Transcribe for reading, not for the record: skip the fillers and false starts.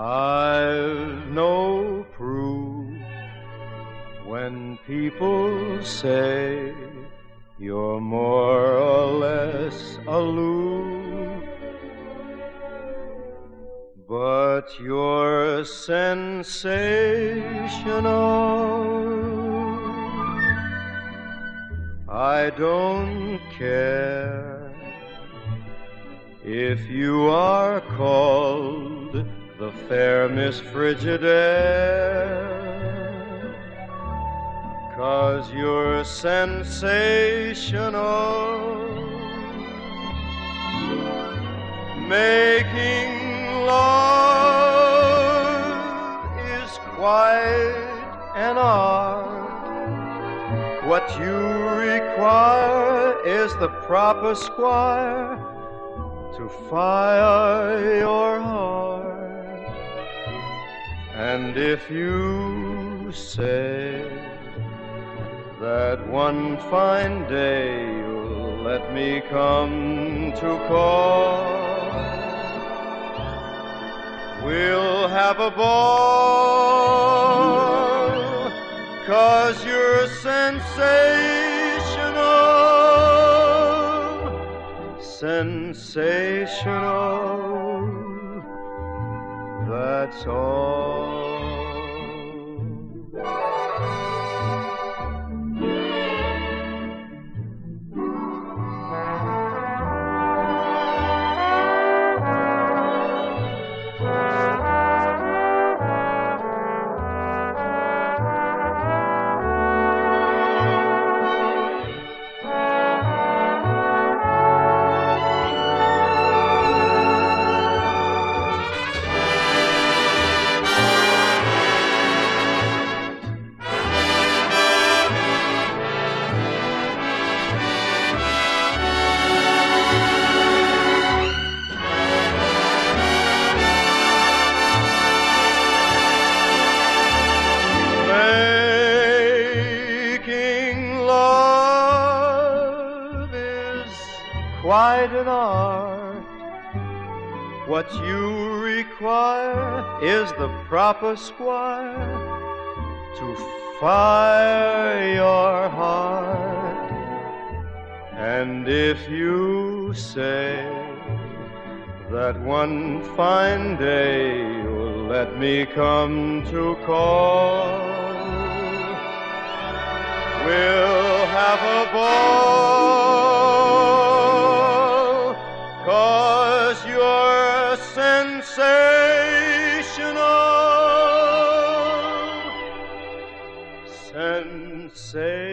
I've no proof when people say you're more or less aloof, but you're sensational. I don't care if you are called the fair Miss Frigidaire, 'cause you're sensational. Making love is quite an art. What you require is the proper squire to fire your heart. And if you say that one fine day you'll let me come to call, we'll have a ball, 'cause you're sensational, sensational, that's all. Quite an art. What you require is the proper squire to fire your heart. And if you say that one fine day you'll let me come to call, we'll have a ball, 'cause you're sensational, sensational.